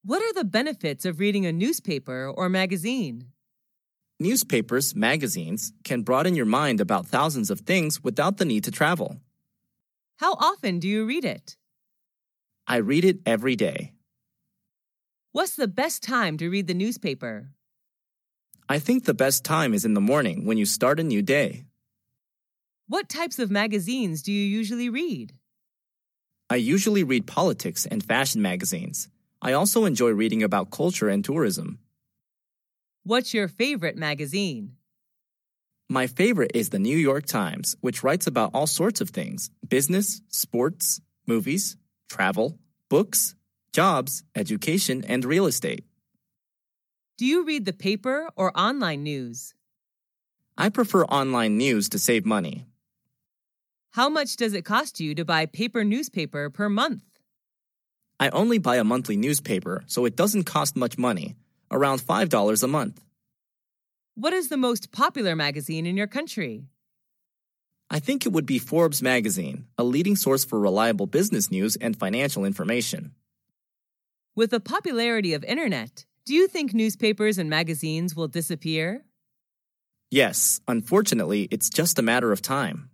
What are the benefits of reading a newspaper or magazine? Newspapers, magazines can broaden your mind about thousands of things without the need to travel. How often do you read it? I read it every day. What's the best time to read the newspaper? I think the best time is in the morning when you start a new day. What types of magazines do you usually read? I usually read politics and fashion magazines. I also enjoy reading about culture and tourism. What's your favorite magazine? My favorite is the New York Times, which writes about all sorts of things: business, sports, movies, travel, books, jobs, education, and real estate. Do you read the paper or online news? I prefer online news to save money. How much does it cost you to buy paper newspaper per month? I only buy a monthly newspaper, so it doesn't cost much money, around $5 a month. What is the most popular magazine in your country? I think it would be Forbes magazine, a leading source for reliable business news and financial information. With the popularity of internet, do you think newspapers and magazines will disappear? Yes, unfortunately, it's just a matter of time.